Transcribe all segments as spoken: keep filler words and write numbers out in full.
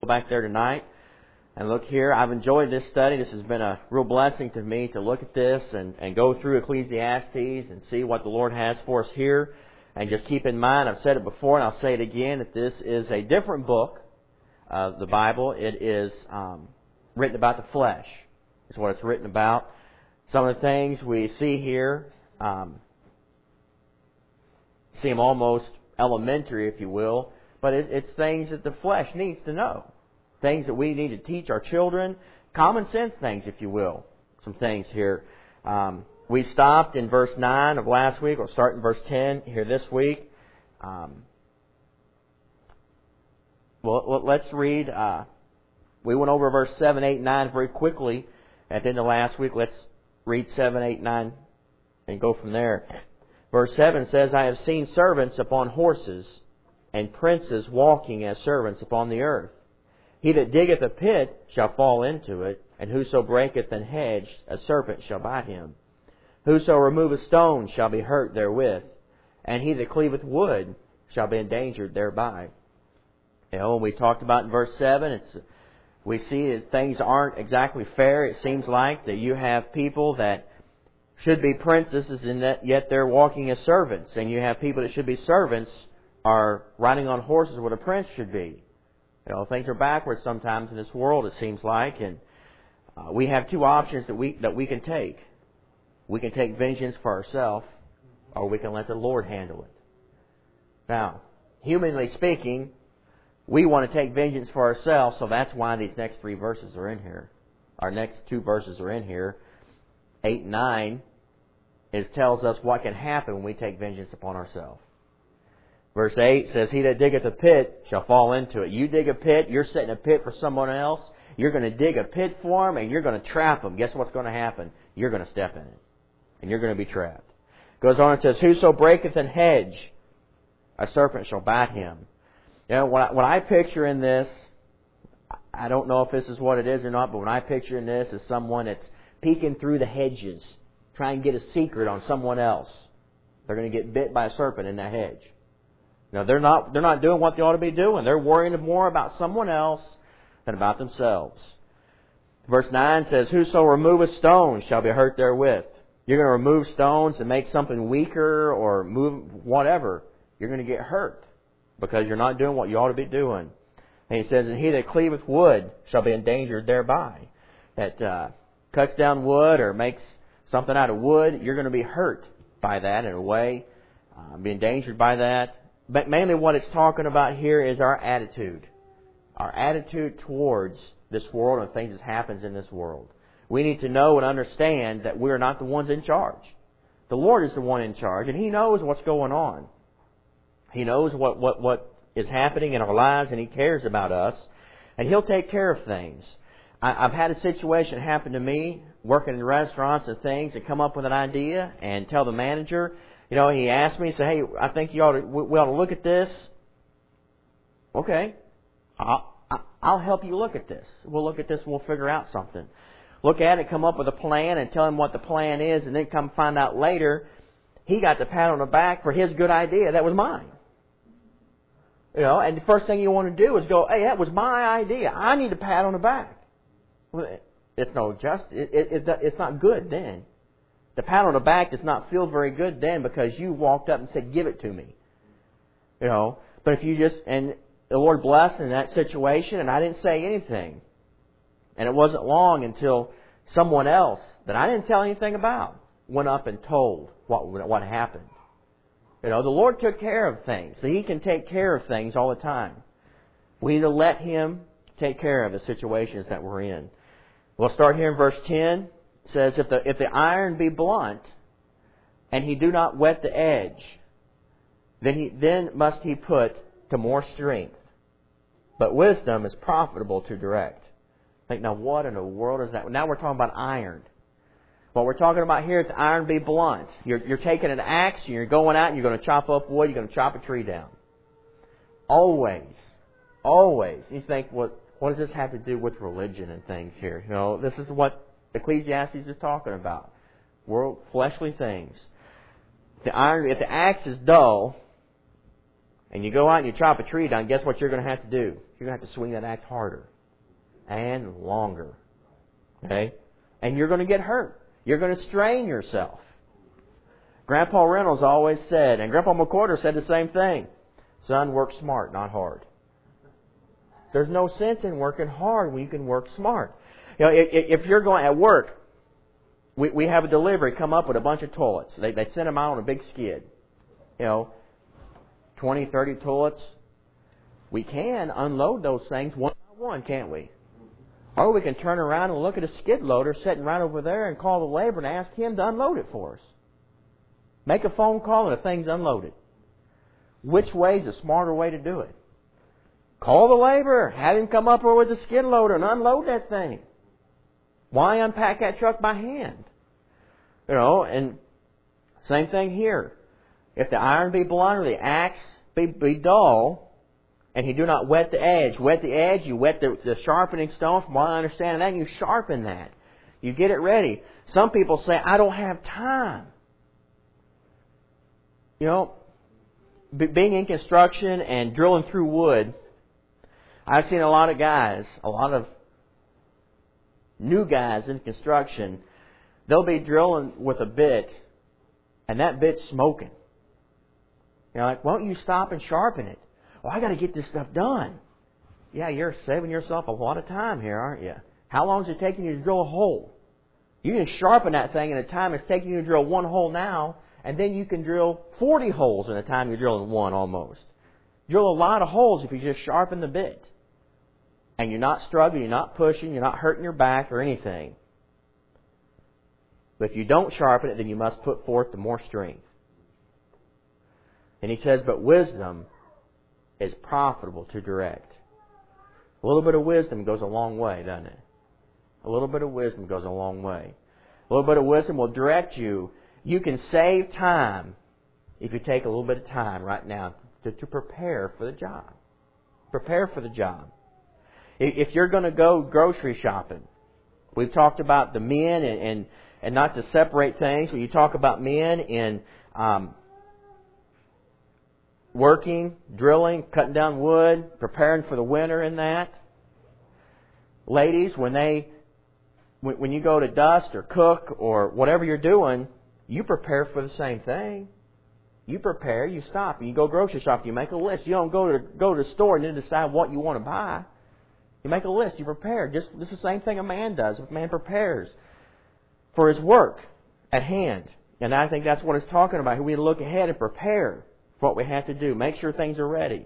back there tonight. And look here, I've enjoyed this study. This has been a real blessing to me to look at this and, and go through Ecclesiastes and see what the Lord has for us here. And just keep in mind, I've said it before and I'll say it again, that this is a different book of the Bible. It is um, written about the flesh, is what it's written about. Some of the things we see here um, seem almost elementary, if you will, but it, it's things that the flesh needs to know. Things that we need to teach our children. Common sense things, if you will. Some things here. Um, we stopped in verse nine of last week. We'll start in verse ten here this week. Um, well, let's read. Uh, we went over verse seven, eight, nine very quickly at the end of last week. Let's read seven, eight, nine and go from there. Verse seven says, I have seen servants upon horses and princes walking as servants upon the earth. He that diggeth a pit shall fall into it, and whoso breaketh an hedge, a serpent shall bite him. Whoso removeth stones shall be hurt therewith, and he that cleaveth wood shall be endangered thereby. You know, when we talked about in verse seven, it's we see that things aren't exactly fair. It seems like that you have people that should be princesses, and that yet they're walking as servants, and you have people that should be servants are riding on horses where a prince should be. You know, things are backwards sometimes in this world, it seems like, and uh, we have two options that we that we can take. We can take vengeance for ourselves, or we can let the Lord handle it. Now, humanly speaking, we want to take vengeance for ourselves, so that's why these next three verses are in here. Our next two verses are in here. Eight and nine, it tells us what can happen when we take vengeance upon ourselves. Verse eight says, he that diggeth a pit shall fall into it. You dig a pit, you're setting a pit for someone else. You're going to dig a pit for them, and you're going to trap them. Guess what's going to happen? You're going to step in it, and you're going to be trapped. Goes on and says, whoso breaketh an hedge, a serpent shall bite him. You know, when I, when I picture in this, I don't know if this is what it is or not, but when I picture in this is someone that's peeking through the hedges, trying to get a secret on someone else. They're going to get bit by a serpent in that hedge. Now, they're not they're not doing what they ought to be doing. They're worrying more about someone else than about themselves. Verse nine says, whoso removeth stones shall be hurt therewith. You're going to remove stones and make something weaker or move whatever. You're going to get hurt because you're not doing what you ought to be doing. And he says, and he that cleaveth wood shall be endangered thereby. That uh, cuts down wood or makes something out of wood, you're going to be hurt by that in a way, uh, be endangered by that. But mainly what it's talking about here is our attitude. Our attitude towards this world and things that happens in this world. We need to know and understand that we're not the ones in charge. The Lord is the one in charge, and He knows what's going on. He knows what, what, what is happening in our lives, and He cares about us. And He'll take care of things. I, I've had a situation happen to me, working in restaurants and things, and come up with an idea and tell the manager. You know, he asked me, he said, hey, I think you ought to, we ought to look at this. Okay. I'll, I'll help you look at this. We'll look at this and we'll figure out something. Look at it, come up with a plan and tell him what the plan is, and then come find out later he got the pat on the back for his good idea. That was mine. You know, and the first thing you want to do is go, hey, that was my idea. I need a pat on the back. Well, it's no just, it, it, it, it's not good then. The pat on the back does not feel very good then because you walked up and said, give it to me. You know, but if you just, and the Lord blessed in that situation, and I didn't say anything. And it wasn't long until someone else that I didn't tell anything about went up and told what what happened. You know, the Lord took care of things. So He can take care of things all the time. We need to let Him take care of the situations that we're in. We'll start here in verse ten. It says, if the, if the iron be blunt, and he do not whet the edge, then he then must he put to more strength. But wisdom is profitable to direct. Think, now what in the world is that? Now we're talking about iron. What we're talking about here is iron be blunt. You're, you're taking an axe, and you're going out and you're going to chop up wood, you're going to chop a tree down. Always. Always. You think, what, what does this have to do with religion and things here? You know, this is what Ecclesiastes is talking about. World, fleshly things. The iron, if the axe is dull, and you go out and you chop a tree down, guess what you're going to have to do? you're going to have to swing that axe harder and longer. Okay? And you're going to get hurt. You're going to strain yourself. Grandpa Reynolds always said, and Grandpa McCorder said the same thing, son, work smart, not hard. There's no sense in working hard when you can work smart. You know, if, if you're going at work, we, we have a delivery come up with a bunch of toilets. They, they send them out on a big skid. You know, twenty, thirty toilets. We can unload those things one by one, can't we? Or we can turn around and look at a skid loader sitting right over there and call the labor and ask him to unload it for us. Make a phone call and the thing's unloaded. Which way is the smarter way to do it? Call the laborer. Have him come up with the skid loader and unload that thing. Why unpack that truck by hand? You know, and same thing here. If the iron be blunt or the axe be, be dull, and you do not wet the edge, wet the edge, you wet the, the sharpening stone, from what I understand, and then you sharpen that. You get it ready. Some people say, I don't have time. You know, b- being in construction and drilling through wood, I've seen a lot of guys, a lot of new guys in construction, they'll be drilling with a bit, and that bit's smoking. You're like, why don't you stop and sharpen it? Well, I got to get this stuff done. Yeah, you're saving yourself a lot of time here, aren't you? How long is it taking you to drill a hole? You can sharpen that thing in the time it's taking you to drill one hole now, and then you can drill forty holes in the time you're drilling one almost. Drill a lot of holes if you just sharpen the bit. And you're not struggling, you're not pushing, you're not hurting your back or anything. But if you don't sharpen it, then you must put forth the more strength. And he says, but wisdom is profitable to direct. A little bit of wisdom goes a long way, doesn't it? A little bit of wisdom goes a long way. A little bit of wisdom will direct you. You can save time if you take a little bit of time right now to, to prepare for the job. Prepare for the job. If you're going to go grocery shopping, we've talked about the men and, and, and not to separate things. When you talk about men in um, working, drilling, cutting down wood, preparing for the winter in that. Ladies, when they when, when you go to dust or cook or whatever you're doing, you prepare for the same thing. You prepare, you stop, and you go grocery shopping, you make a list. You don't go to go to the store and then decide what you want to buy. You make a list, you prepare. Just this is the same thing a man does. A man prepares for his work at hand. And I think that's what it's talking about. We look ahead and prepare for what we have to do. Make sure things are ready.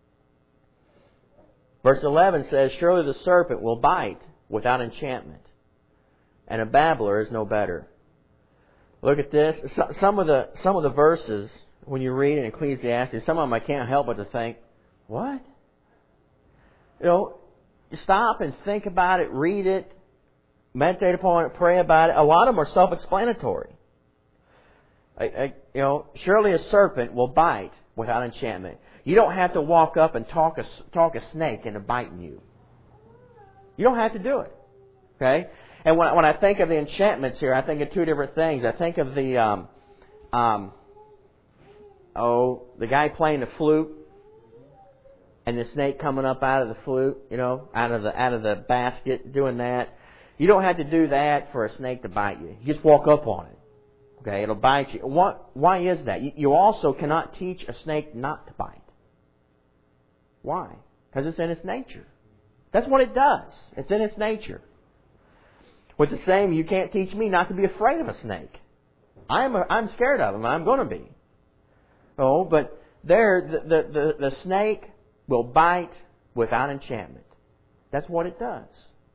Verse eleven says, surely the serpent will bite without enchantment, and a babbler is no better. Look at this. Some of the some of the verses, when you read in Ecclesiastes, some of them I can't help but to think, what? You know, stop and think about it, read it, meditate upon it, pray about it. A lot of them are self-explanatory. I, I, you know, surely a serpent will bite without enchantment. You don't have to walk up and talk a, talk a snake into biting you. You don't have to do it. Okay? And when, when I think of the enchantments here, I think of two different things. I think of the, um, um, oh, the guy playing the flute, and the snake coming up out of the flute, you know, out of the out of the basket, doing that. You don't have to do that for a snake to bite you. You just walk up on it. Okay, it'll bite you. What? Why is that? You also cannot teach a snake not to bite. Why? Because it's in its nature. That's what it does. It's in its nature. With the same, you can't teach me not to be afraid of a snake. I'm a, I'm scared of them. I'm going to be. Oh, but there, the the the, the snake will bite without enchantment. That's what it does.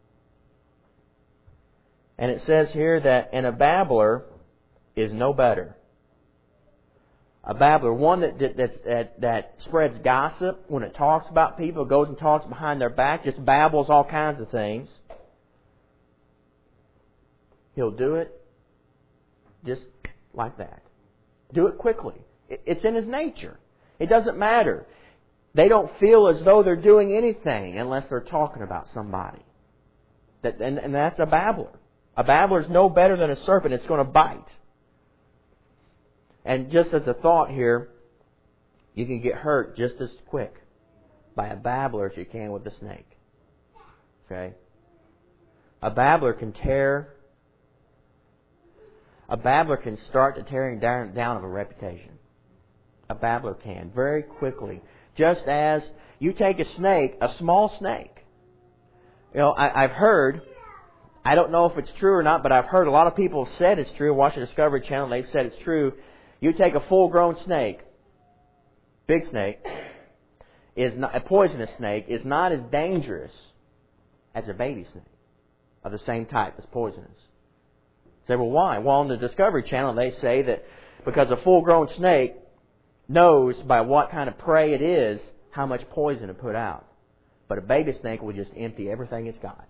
And it says here that, and a babbler is no better. A babbler, one that that, that that spreads gossip when it talks about people, goes and talks behind their back, just babbles all kinds of things. He'll do it just like that. Do it quickly. It's in his nature. It doesn't matter. They don't feel as though they're doing anything unless they're talking about somebody. That, and, and that's a babbler. A babbler is no better than a serpent. It's going to bite. And just as a thought here, you can get hurt just as quick. by a babbler as you can with a snake. Okay? A babbler can tear, a babbler can start the tearing down, down of a reputation. A babbler can, very quickly. Just as you take a snake, a small snake. You know, I, I've heard, I don't know if it's true or not, but I've heard a lot of people have said it's true. Watch the Discovery Channel, they've said it's true. You take a full-grown snake, big snake, is not, a poisonous snake is not as dangerous as a baby snake of the same type as poisonous. Say, well, why? Well, on the Discovery Channel, they say that because a full-grown snake knows by what kind of prey it is how much poison to put out. But a baby snake will just empty everything it's got.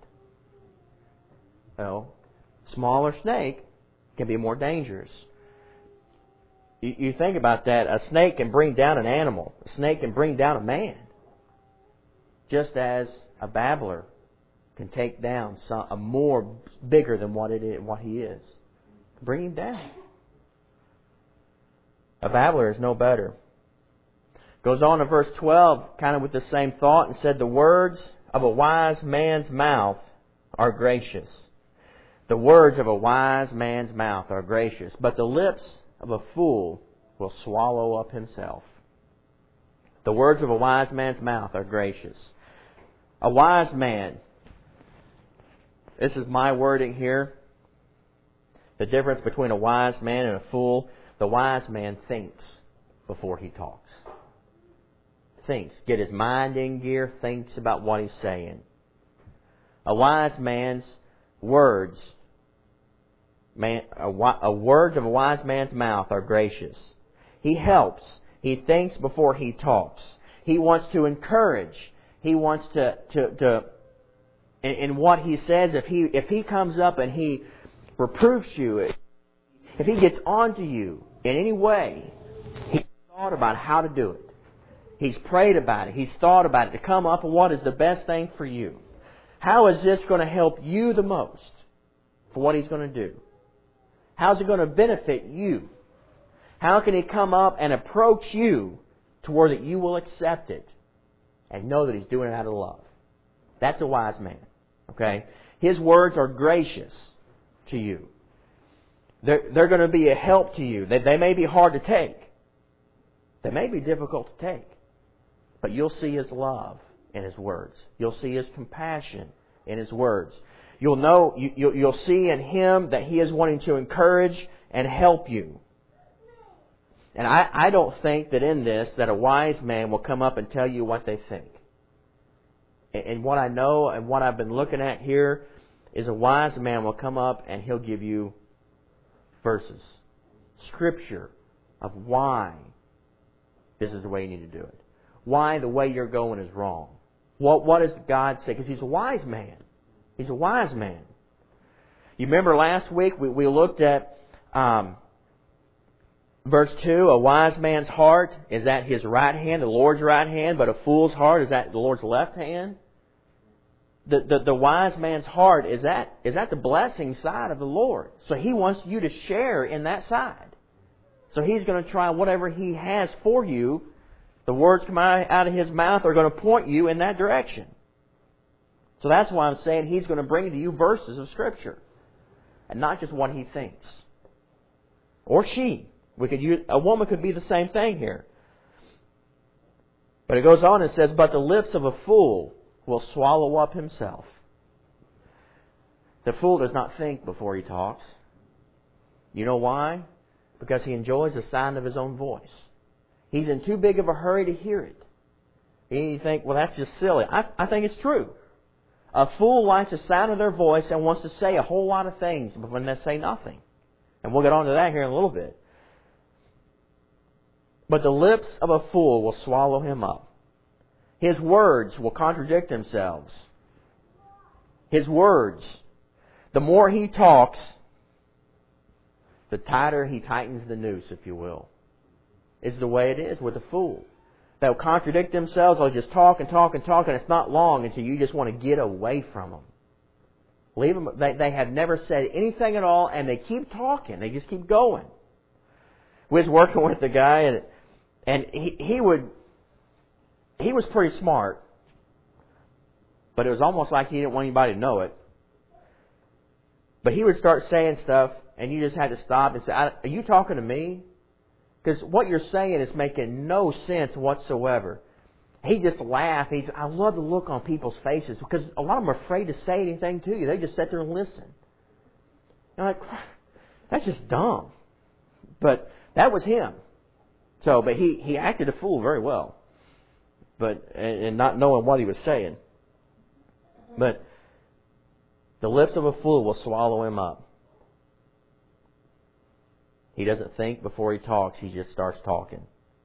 So, smaller snake can be more dangerous. You, you think about that. A snake can bring down an animal. A snake can bring down a man. Just as a babbler can take down some, a more bigger than what it is, what he is. Bring him down. A babbler is no better. Goes on to verse twelve, kind of with the same thought, and said, the words of a wise man's mouth are gracious. The words of a wise man's mouth are gracious, but the lips of a fool will swallow up himself. The words of a wise man's mouth are gracious. A wise man, this is my wording here, the difference between a wise man and a fool. The wise man thinks before he talks. Thinks. Get his mind in gear, thinks about what he's saying. A wise man's words, man, a, a words of a wise man's mouth are gracious. He helps. He thinks before he talks. He wants to encourage. He wants to, to, to in, in what he says, if he, if he comes up and he reproves you, if he gets onto you in any way, he's thought about how to do it. He's prayed about it. He's thought about it to come up with what is the best thing for you. How is this going to help you the most for what he's going to do? How's it going to benefit you? How can he come up and approach you to where that you will accept it and know that he's doing it out of love? That's a wise man. Okay? His words are gracious to you. They're, they're going to be a help to you. They, they may be hard to take. They may be difficult to take. But you'll see His love in His words. You'll see His compassion in His words. You'll know, you, you'll, you'll see in Him that He is wanting to encourage and help you. And I, I don't think that in this that a wise man will come up and tell you what they think. And, and what I know and what I've been looking at here is a wise man will come up and he'll give you verses, Scripture of why this is the way you need to do it. Why the way you're going is wrong. What What does God say? Because He's a wise man. He's a wise man. You remember last week we, we looked at um, verse two. A wise man's heart is at his right hand, the Lord's right hand, but a fool's heart is at the Lord's left hand. The, the, the wise man's heart is at, is at the blessing side of the Lord. So He wants you to share in that side. So He's going to try whatever He has for you. The words come out of His mouth are going to point you in that direction. So that's why I'm saying He's going to bring to you verses of Scripture. And not just what He thinks. Or she. We could use, a woman could be the same thing here. But it goes on and says, but the lips of a fool will swallow up himself. The fool does not think before he talks. You know why? Because he enjoys the sound of his own voice. He's in too big of a hurry to hear it. And you think, well, that's just silly. I, I think it's true. A fool likes the sound of their voice and wants to say a whole lot of things, but when they say nothing. And we'll get on to that here in a little bit. But the lips of a fool will swallow him up. His words will contradict themselves. His words. The more he talks, the tighter he tightens the noose, if you will. It's the way it is with a fool. They'll contradict themselves. They'll just talk and talk and talk, and it's not long until you just want to get away from them. Leave them. They, they have never said anything at all, and they keep talking. They just keep going. We was working with a guy, and and he, he would he was pretty smart, but it was almost like he didn't want anybody to know it. But he would start saying stuff, and you just had to stop and say, "Are you talking to me?" Because what you're saying is making no sense whatsoever. He just laughed. He's, I love the look on people's faces because a lot of them are afraid to say anything to you. They just sit there and listen. You're like, that's just dumb. But that was him. So, but he, he acted a fool very well. But, and, and not knowing what he was saying. But the lips of a fool will swallow him up. He doesn't think before he talks. He just starts talking.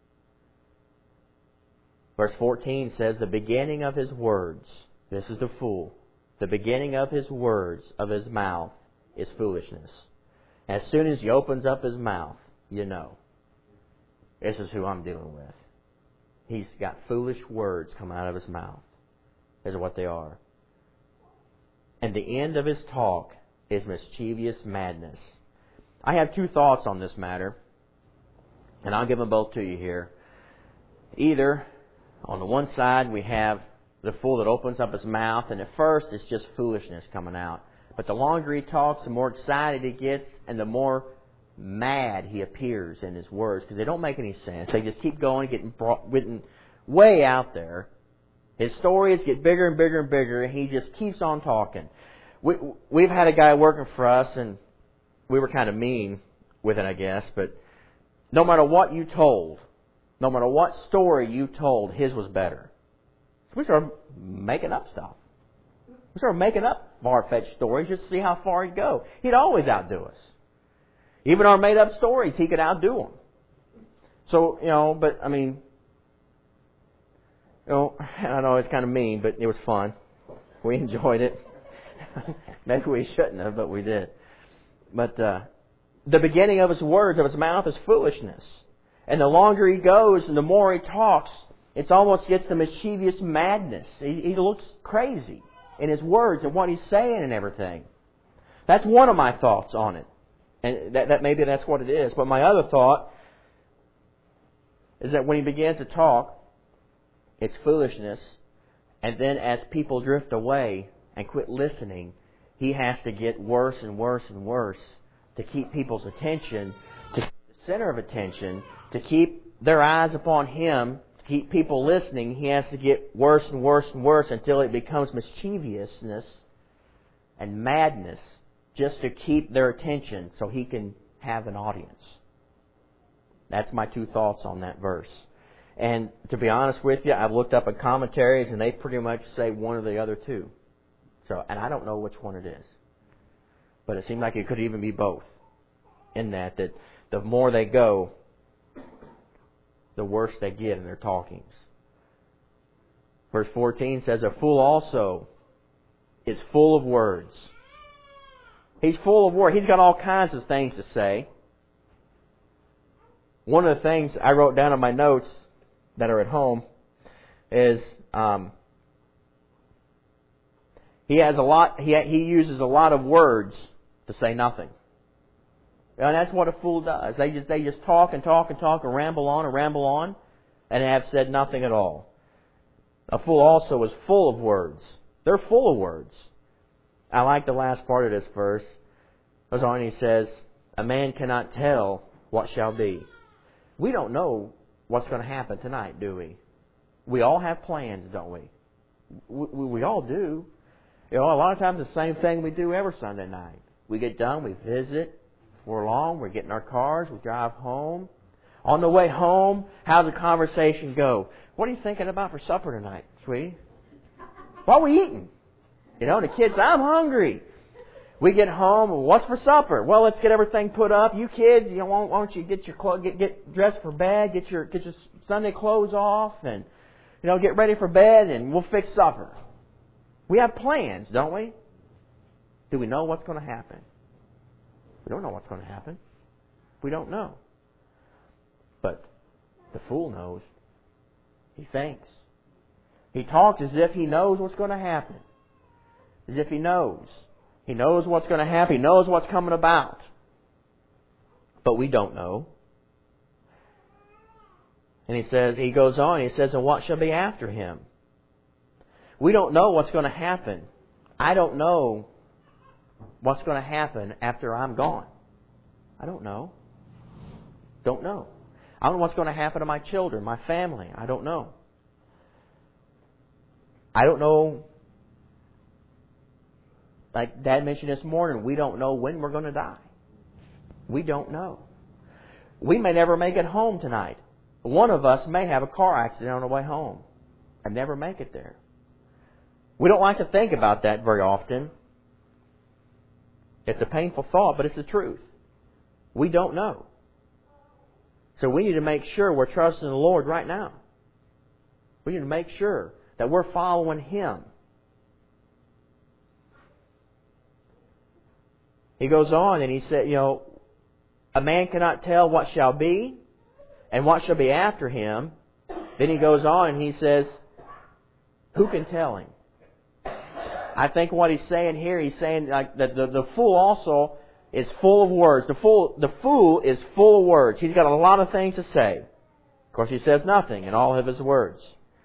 Verse fourteen says, the beginning of his words, this is the fool, the beginning of his words of his mouth is foolishness. As soon as he opens up his mouth, you know, this is who I'm dealing with. He's got foolish words come out of his mouth. These are what they are. And the end of his talk is mischievous madness. I have two thoughts on this matter, and I'll give them both to you here. Either, on the one side, we have the fool that opens up his mouth, and at first it's just foolishness coming out. But the longer he talks, the more excited he gets, and the more mad he appears in his words, because they don't make any sense. They just keep going, getting, brought, getting way out there. His stories get bigger and bigger and bigger, and he just keeps on talking. We, we've had a guy working for us, and we were kind of mean with it, I guess, but no matter what you told, no matter what story you told, his was better. We started making up stuff. We started making up far-fetched stories just to see how far he'd go. He'd always outdo us. Even our made-up stories, he could outdo them. So, you know, but, I mean, you know, I know it's kind of mean, but it was fun. We enjoyed it. Maybe we shouldn't have, but we did. But uh, the beginning of his words, of his mouth, is foolishness. And the longer he goes and the more he talks, it almost gets to mischievous madness. He, he looks crazy in his words and what he's saying and everything. That's one of my thoughts on it. And that, that maybe that's what it is. But my other thought is that when he begins to talk, it's foolishness. And then as people drift away and quit listening, he has to get worse and worse and worse to keep people's attention, to keep the center of attention, to keep their eyes upon him, to keep people listening. He has to get worse and worse and worse until it becomes mischievousness and madness just to keep their attention so he can have an audience. That's my two thoughts on that verse. And to be honest with you, I've looked up in commentaries and they pretty much say one or the other two. So, and I don't know which one it is. But it seemed like it could even be both. In that, that the more they go, the worse they get in their talkings. Verse fourteen says, a fool also is full of words. He's full of words. He's got all kinds of things to say. One of the things I wrote down in my notes that are at home is um, he has a lot. He he uses a lot of words to say nothing, and that's what a fool does. They just they just talk and talk and talk and ramble on and ramble on, and have said nothing at all. A fool also is full of words. They're full of words. I like the last part of this verse. Goes on and he says, "A man cannot tell what shall be." We don't know what's going to happen tonight, do we? We all have plans, don't we? We, we, we all do. You know, a lot of times the same thing we do every Sunday night. We get done, we visit for long, we get in our cars, we drive home. On the way home, how's the conversation go? What are you thinking about for supper tonight, sweetie? What are we eating? You know, the kids, I'm hungry. We get home, what's for supper? Well, let's get everything put up. You kids, you know, why don't you get your clothes, get get dressed for bed, get your get your Sunday clothes off, and you know, get ready for bed, and we'll fix supper. We have plans, don't we? Do we know what's going to happen? We don't know what's going to happen. We don't know. But the fool knows. He thinks. He talks as if he knows what's going to happen. As if he knows. He knows what's going to happen. He knows what's coming about. But we don't know. And he says, he goes on, he says, and what shall be after him? We don't know what's going to happen. I don't know what's going to happen after I'm gone. I don't know. Don't know. I don't know what's going to happen to my children, my family. I don't know. I don't know. Like Dad mentioned this morning, we don't know when we're going to die. We don't know. We may never make it home tonight. One of us may have a car accident on the way home and never make it there. We don't like to think about that very often. It's a painful thought, but it's the truth. We don't know. So we need to make sure we're trusting the Lord right now. We need to make sure that we're following Him. He goes on and he said, you know, a man cannot tell what shall be and what shall be after him. Then he goes on and he says, who can tell him? I think what he's saying here, he's saying like that the, the fool also is full of words. The fool, the fool is full of words. He's got a lot of things to say. Of course, he says nothing in all of his words.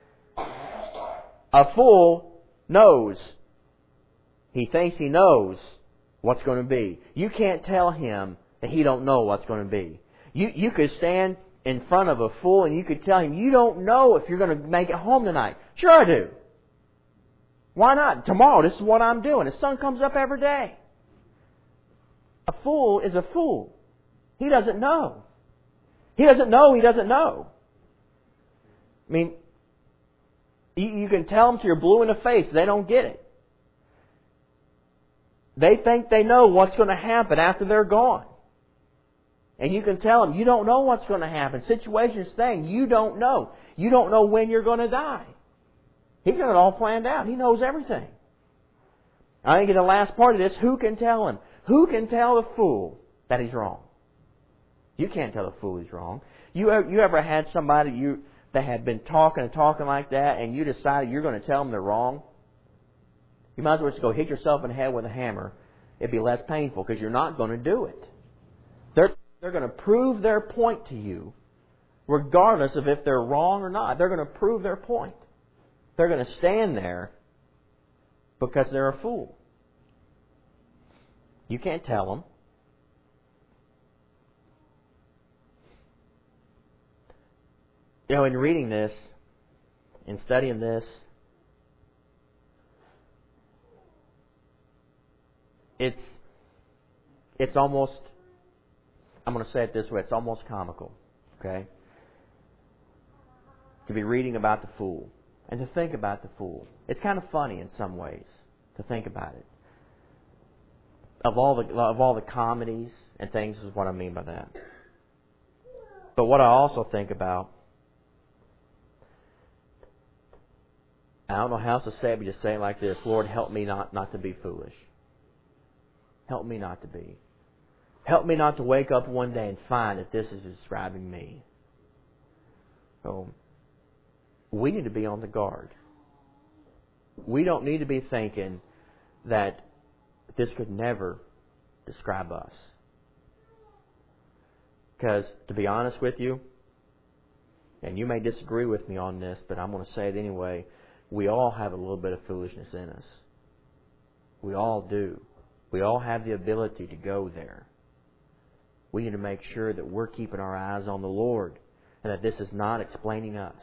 A fool knows. He thinks he knows what's going to be. You can't tell him that he don't know what's going to be. You you could stand in front of a fool and you could tell him, you don't know if you're going to make it home tonight. Sure I do. Why not? Tomorrow, this is what I'm doing. The sun comes up every day. A fool is a fool. He doesn't know. He doesn't know he doesn't know. I mean, you, you can tell them till you're blue in the face. They don't get it. They think they know what's going to happen after they're gone. And you can tell them, you don't know what's going to happen. Situations saying, you don't know. You don't know when you're going to die. He's got it all planned out. He knows everything. I think in the last part of this, who can tell him? Who can tell the fool that he's wrong? You can't tell the fool he's wrong. You ever, you ever had somebody you that had been talking and talking like that, and you decided you're going to tell them they're wrong? You might as well just go hit yourself in the head with a hammer. It'd be less painful because you're not going to do it. They're, they're going to prove their point to you, regardless of if they're wrong or not. They're going to prove their point. They're going to stand there because they're a fool. You can't tell them. You know, in reading this, in studying this, it's it's almost, I'm going to say it this way, it's almost comical, okay? To be reading about the fool and to think about the fool. It's kind of funny in some ways to think about it. Of all the of all the comedies and things is what I mean by that. But what I also think about, I don't know how else to say it, but just say it like this: Lord, help me not, not to be foolish. Help me not to be. Help me not to wake up one day and find that this is describing me. So, we need to be on the guard. We don't need to be thinking that this could never describe us. Because, to be honest with you, and you may disagree with me on this, but I'm going to say it anyway, we all have a little bit of foolishness in us. We all do. We all have the ability to go there. We need to make sure that we're keeping our eyes on the Lord and that this is not explaining us.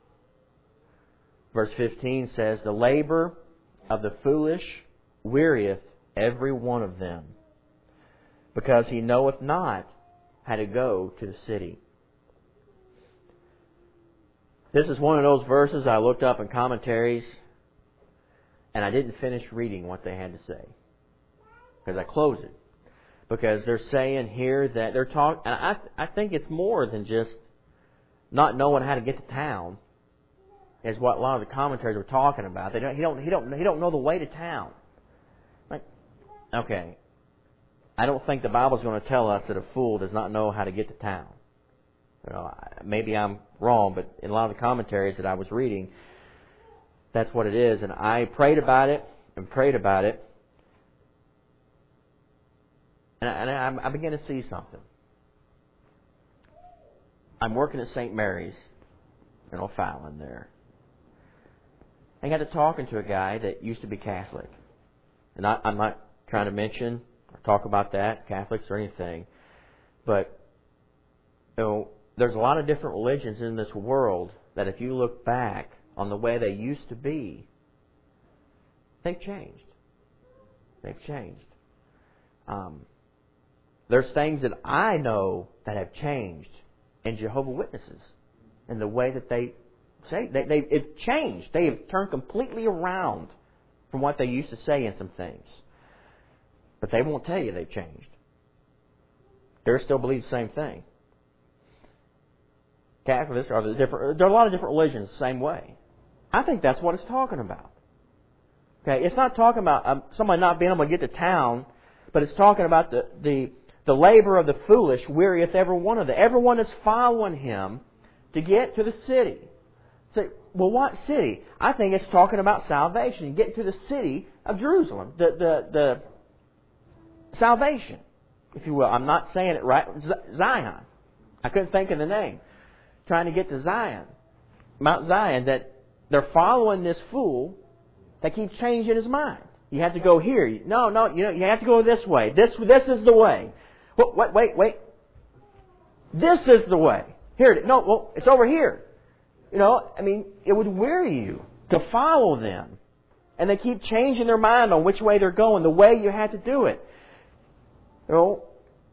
Verse fifteen says, the labor of the foolish wearieth every one of them, because he knoweth not how to go to the city. This is one of those verses I looked up in commentaries, and I didn't finish reading what they had to say, because I closed it. Because they're saying here that they're talking, and I I think it's more than just not knowing how to get to town. Is what a lot of the commentaries were talking about. They don't. He don't. He don't. He don't know the way to town. Like, okay, I don't think the Bible's going to tell us that a fool does not know how to get to town. You know, maybe I'm wrong, but in a lot of the commentaries that I was reading, that's what it is. And I prayed about it and prayed about it, and I, and I, I began to see something. I'm working at Saint Mary's you know, Fallon there. I got to talking to a guy that used to be Catholic. And I, I'm not trying to mention or talk about that, Catholics or anything. But, you know, there's a lot of different religions in this world that if you look back on the way they used to be, they've changed. They've changed. Um, there's things that I know that have changed in Jehovah's Witnesses and the way that they say they, they it's changed. They have turned completely around from what they used to say in some things. But they won't tell you they've changed. They still believe the same thing. Catholics are the different. There are a lot of different religions the same way. I think that's what it's talking about. Okay, it's not talking about um, somebody not being able to get to town, but it's talking about the the the labor of the foolish wearieth every one of them. Everyone that's following him to get to the city. Say, well, what city? I think it's talking about salvation. Get to the city of Jerusalem, the the the salvation, if you will. I'm not saying it right. Zion. I couldn't think of the name. Trying to get to Zion, Mount Zion. That they're following this fool that keeps changing his mind. You have to go here. No, no. You know, you have to go this way. This this is the way. Wait, wait, wait, wait. This is the way. Here, no, well, it's over here. You know, I mean, it would weary you to follow them. And they keep changing their mind on which way they're going, the way you had to do it. You know,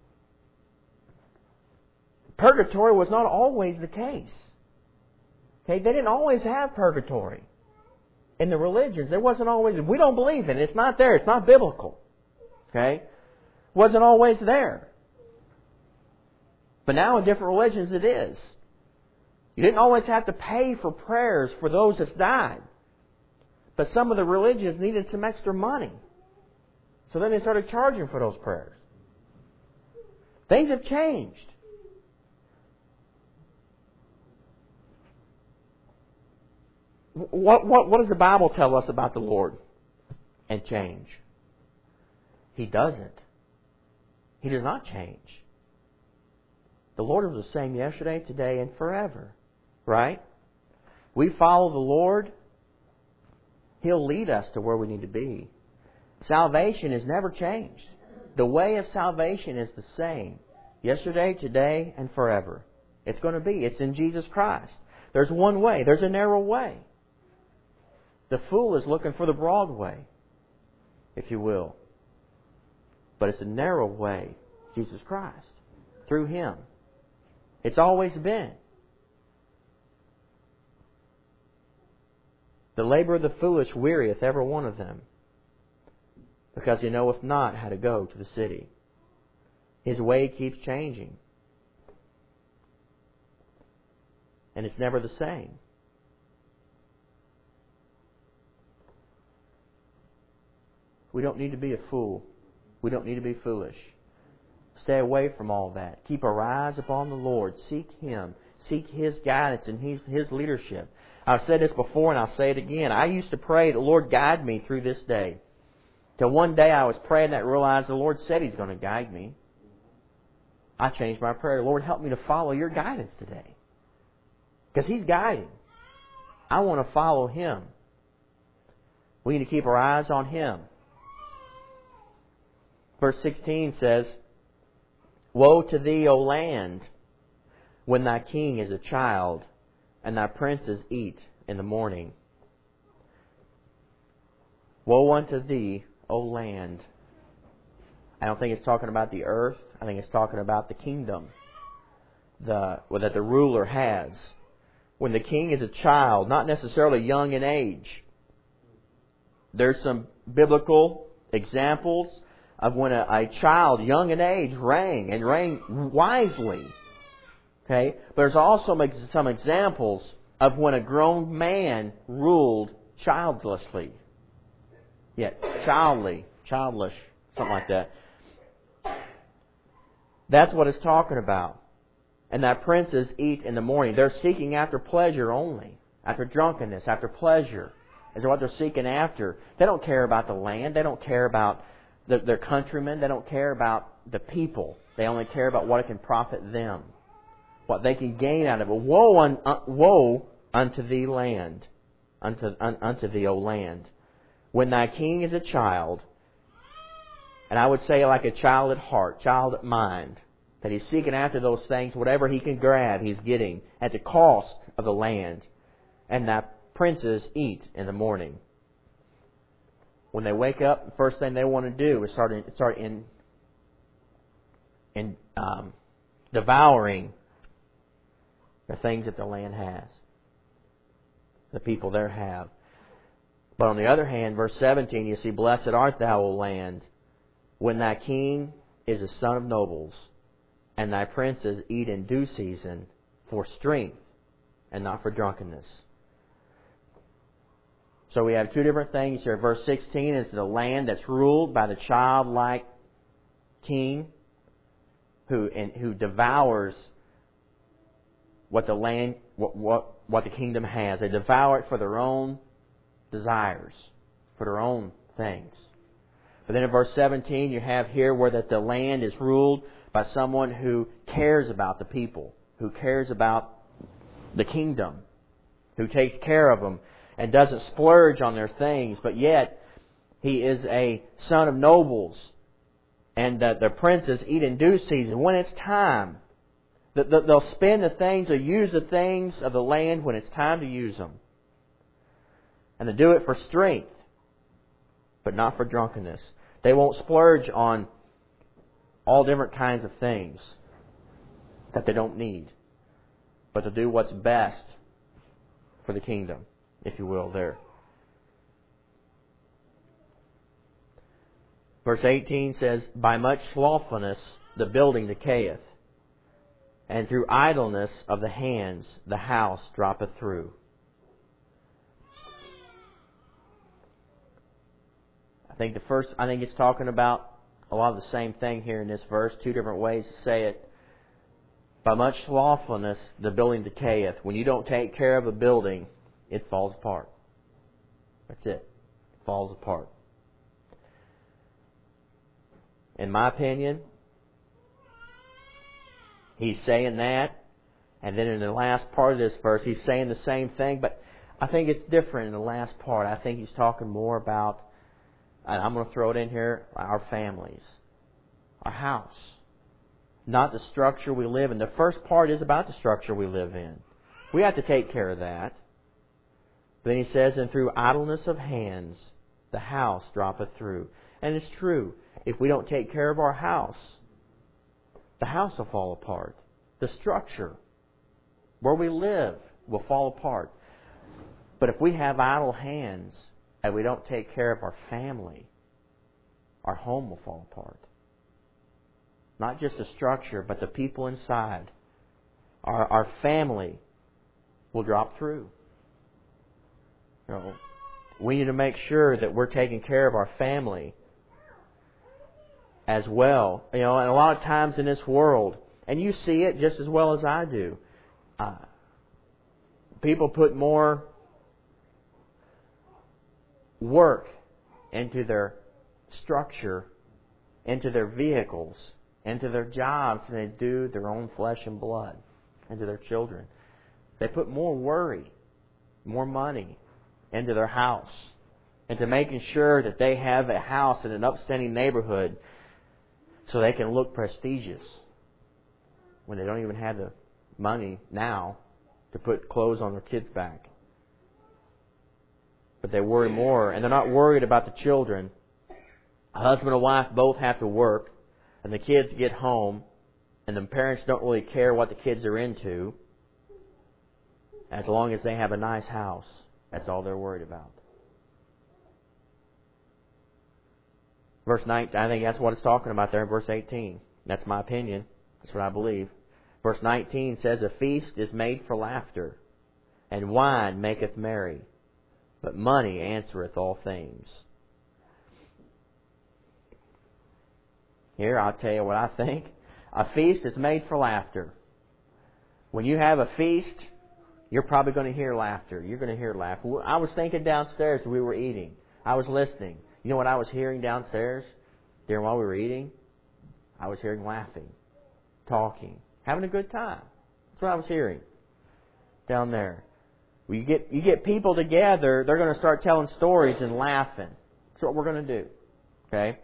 purgatory was not always the case. Okay, they didn't always have purgatory in the religions. There wasn't always. We don't believe in it. It's not there. It's not biblical. Okay, wasn't always there. But now in different religions it is. You didn't always have to pay for prayers for those that died. But some of the religions needed some extra money. So then they started charging for those prayers. Things have changed. What, what, what does the Bible tell us about the Lord and change? He doesn't. He does not change. The Lord is the same yesterday, today, and forever. Right? We follow the Lord. He'll lead us to where we need to be. Salvation has never changed. The way of salvation is the same. Yesterday, today, and forever. It's going to be. It's in Jesus Christ. There's one way. There's a narrow way. The fool is looking for the broad way, if you will. But it's a narrow way. Jesus Christ. Through Him. It's always been. The labor of the foolish wearieth every one of them, because he knoweth not how to go to the city. His way keeps changing. And it's never the same. We don't need to be a fool. We don't need to be foolish. Stay away from all that. Keep our eyes upon the Lord. Seek Him. Seek His guidance and His, His leadership. I've said this before and I'll say it again. I used to pray, the Lord guide me through this day. Till one day I was praying and I realized the Lord said He's going to guide me. I changed my prayer. Lord, help me to follow Your guidance today. Because He's guiding. I want to follow Him. We need to keep our eyes on Him. Verse sixteen says, Woe to thee, O land, when thy king is a child, and thy princes eat in the morning. Woe unto thee, O land. I don't think it's talking about the earth. I think it's talking about the kingdom the, well, that the ruler has. When the king is a child, not necessarily young in age. There's some biblical examples of when a, a child, young in age, reigned, and reigned wisely. Okay? But there's also some examples of when a grown man ruled childlessly. Yeah, childly, childish, something like that. That's what it's talking about. And that princes eat in the morning. They're seeking after pleasure only. After drunkenness, after pleasure. Is what they're seeking after. They don't care about the land. They don't care about the, their countrymen. They don't care about the people. They only care about what it can profit them. What they can gain out of it. Woe, un, uh, woe unto thee land, unto, un, unto thee, O land, when thy king is a child, and I would say like a child at heart, child at mind, that he's seeking after those things, whatever he can grab, he's getting at the cost of the land, and thy princes eat in the morning. When they wake up, the first thing they want to do is start in, start in, in um, devouring the things that the land has, the people there have. But on the other hand, verse seventeen, you see, blessed art thou, O land, when thy king is a son of nobles, and thy princes eat in due season for strength and not for drunkenness. So we have two different things here. Verse sixteen is the land that's ruled by the childlike king who and who devours what the land, what, what what the kingdom has. They devour it for their own desires, for their own things. But then in verse seventeen, you have here where that the land is ruled by someone who cares about the people, who cares about the kingdom, who takes care of them and doesn't splurge on their things, but yet he is a son of nobles, and that the princes eat in due season. When it's time, they'll spend the things, they'll use the things of the land when it's time to use them. And they do it for strength, but not for drunkenness. They won't splurge on all different kinds of things that they don't need, but to do what's best for the kingdom, if you will, there. Verse eighteen says, by much slothfulness the building decayeth, and through idleness of the hands the house droppeth through. I think the first, I think it's talking about a lot of the same thing here in this verse, two different ways to say it. By much slothfulness the building decayeth. When you don't take care of a building, it falls apart. That's it. It falls apart. In my opinion, he's saying that, and then in the last part of this verse, he's saying the same thing, but I think it's different in the last part. I think he's talking more about, and I'm going to throw it in here, our families, our house, not the structure we live in. The first part is about the structure we live in. We have to take care of that. Then he says, and through idleness of hands, the house droppeth through. And it's true. If we don't take care of our house, the house will fall apart. The structure, where we live, will fall apart. But if we have idle hands and we don't take care of our family, our home will fall apart. Not just the structure, but the people inside. Our, our family will drop through. You know, we need to make sure that we're taking care of our family as well. You know, and a lot of times in this world, and you see it just as well as I do, uh, people put more work into their structure, into their vehicles, into their jobs than they do their own flesh and blood, into their children. They put more worry, more money into their house, into making sure that they have a house in an upstanding neighborhood so they can look prestigious when they don't even have the money now to put clothes on their kids' back. But they worry more, and they're not worried about the children. A husband and wife both have to work, and the kids get home, and the parents don't really care what the kids are into, as long as they have a nice house. That's all they're worried about. Verse nineteen, I think that's what it's talking about there in verse eighteen. That's my opinion. That's what I believe. Verse nineteen says, a feast is made for laughter, and wine maketh merry, but money answereth all things. Here, I'll tell you what I think. A feast is made for laughter. When you have a feast, you're probably going to hear laughter. You're going to hear laughter. I was thinking downstairs as we were eating. I was listening. You know what I was hearing downstairs during while we were eating? I was hearing laughing, talking, having a good time. That's what I was hearing down there. You get, you get people together, they're going to start telling stories and laughing. That's what we're going to do. Okay?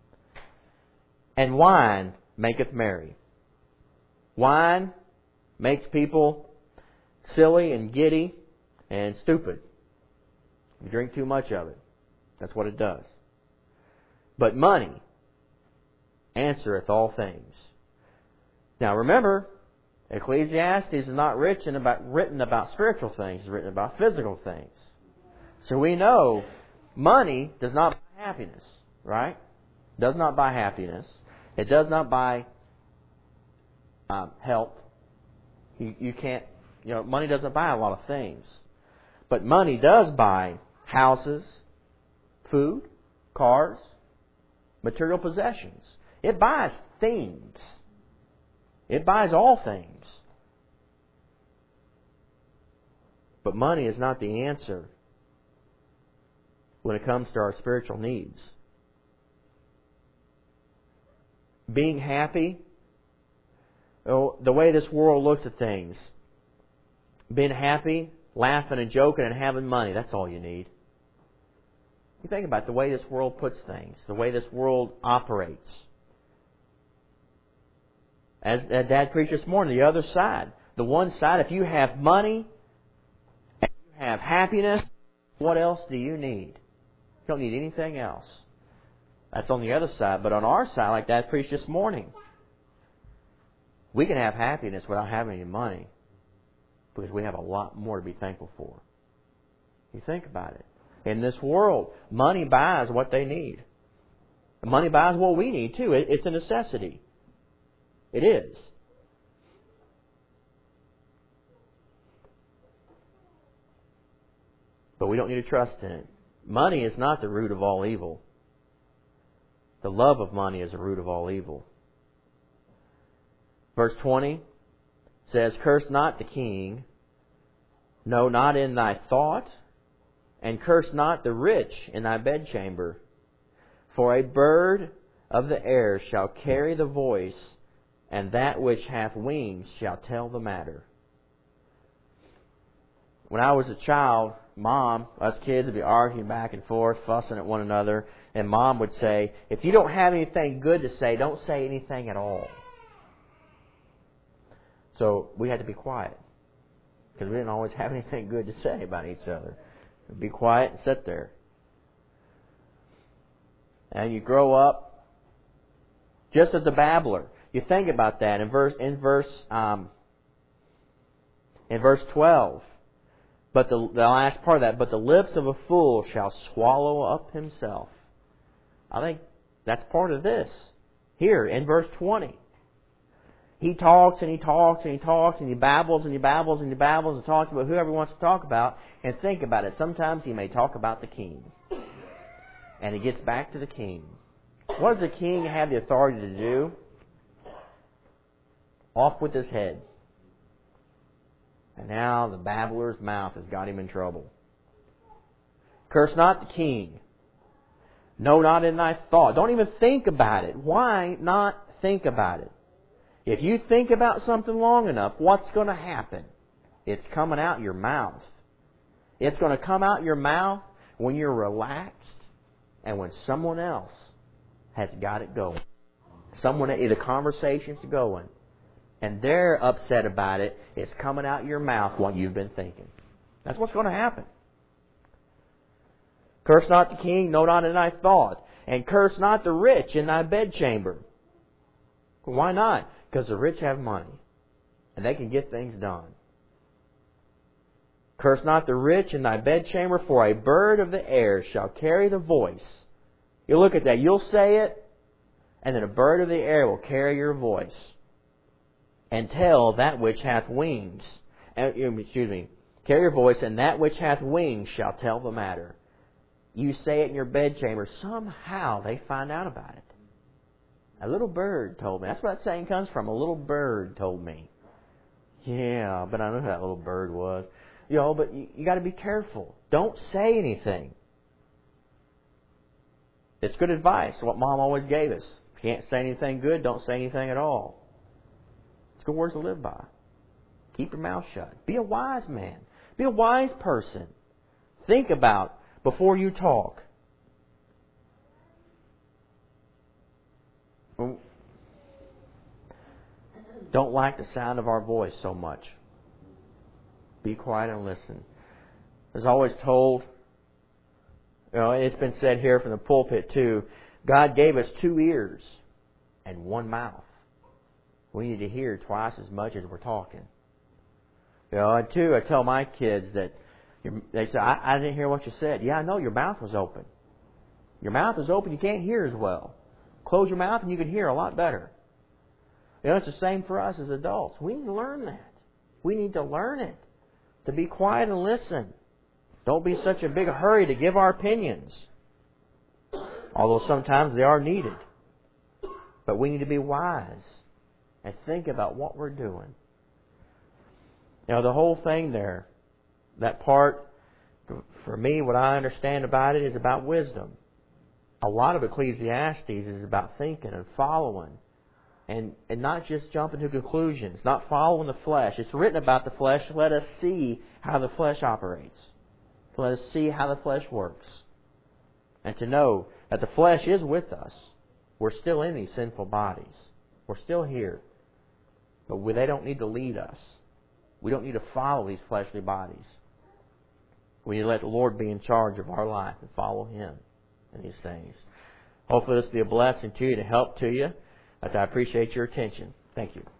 And wine maketh merry. Wine makes people silly and giddy and stupid. You drink too much of it. That's what it does. But money answereth all things. Now remember, Ecclesiastes is not written about, written about spiritual things. It's written about physical things. So we know money does not buy happiness. Right? Does not buy happiness. It does not buy um, health. You, you can't, you know, money doesn't buy a lot of things. But money does buy houses, food, cars, material possessions. It buys things. It buys all things. But money is not the answer when it comes to our spiritual needs. Being happy, oh, the way this world looks at things, being happy, laughing and joking and having money, that's all you need. You think about the way this world puts things, the way this world operates. As, as Dad preached this morning, the other side. The one side, if you have money and you have happiness, what else do you need? You don't need anything else. That's on the other side. But on our side, like Dad preached this morning, we can have happiness without having any money because we have a lot more to be thankful for. You think about it. In this world, money buys what they need. Money buys what we need too. It's a necessity. It is. But we don't need to trust in it. Money is not the root of all evil. The love of money is the root of all evil. Verse twenty says, curse not the king, no, not in thy thought, and curse not the rich in thy bedchamber. For a bird of the air shall carry the voice, and that which hath wings shall tell the matter. When I was a child, Mom, us kids would be arguing back and forth, fussing at one another, and Mom would say, if you don't have anything good to say, don't say anything at all. So we had to be quiet, because we didn't always have anything good to say about each other. Be quiet and sit there. And you grow up just as a babbler. You think about that in verse in verse um, in verse twelve. But the, the last part of that, but the lips of a fool shall swallow up himself. I think that's part of this. Here in verse twenty. He talks and he talks and he talks and he babbles and he babbles and he babbles and talks about whoever he wants to talk about. And think about it. Sometimes he may talk about the king. And he gets back to the king. What does the king have the authority to do? Off with his head. And now the babbler's mouth has got him in trouble. Curse not the king. No, not in thy thought. Don't even think about it. Why not think about it? If you think about something long enough, what's going to happen? It's coming out your mouth. It's going to come out your mouth when you're relaxed and when someone else has got it going. Someone, the conversation's going. And they're upset about it. It's coming out your mouth what you've been thinking. That's what's going to happen. Curse not the king, no, not in thy thought. And curse not the rich in thy bedchamber. Why not? Because the rich have money. And they can get things done. Curse not the rich in thy bedchamber, for a bird of the air shall carry the voice. You look at that. You'll say it, and then a bird of the air will carry your voice. And tell that which hath wings. Excuse me. Carry your voice, and that which hath wings shall tell the matter. You say it in your bedchamber. Somehow they find out about it. A little bird told me. That's where that saying comes from. A little bird told me. Yeah, but I know who that little bird was. You know, but you, you got to be careful. Don't say anything. It's good advice. What Mom always gave us. If you can't say anything good, don't say anything at all. It's good words to live by. Keep your mouth shut. Be a wise man. Be a wise person. Think about before you talk. Don't like the sound of our voice so much. Be quiet and listen. As always told, you know, it's been said here from the pulpit too, God gave us two ears and one mouth. We need to hear twice as much as we're talking. You know, and two, I tell my kids that they say, I, I didn't hear what you said. Yeah, I know, your mouth was open. Your mouth is open, you can't hear as well. Close your mouth and you can hear a lot better. You know, it's the same for us as adults. We need to learn that. We need to learn it. To be quiet and listen. Don't be such a big hurry to give our opinions. Although sometimes they are needed. But we need to be wise and think about what we're doing. Now, the whole thing there, that part, for me, what I understand about it is about wisdom. A lot of Ecclesiastes is about thinking and following. And, and not just jumping to conclusions, not following the flesh. It's written about the flesh. Let us see how the flesh operates. Let us see how the flesh works. And to know that the flesh is with us. We're still in these sinful bodies. We're still here. But we, they don't need to lead us. We don't need to follow these fleshly bodies. We need to let the Lord be in charge of our life and follow Him in these things. Hopefully this will be a blessing to you, to help to you. I appreciate your attention. Thank you.